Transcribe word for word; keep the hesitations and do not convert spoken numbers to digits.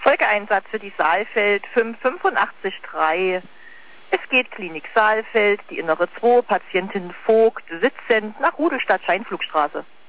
Folgeeinsatz für die Saalfeld fünf fünfundachtzig drei. Es geht Klinik Saalfeld, die innere zwei, Patientin Vogt, sitzend nach Rudelstadt Scheinflugstraße.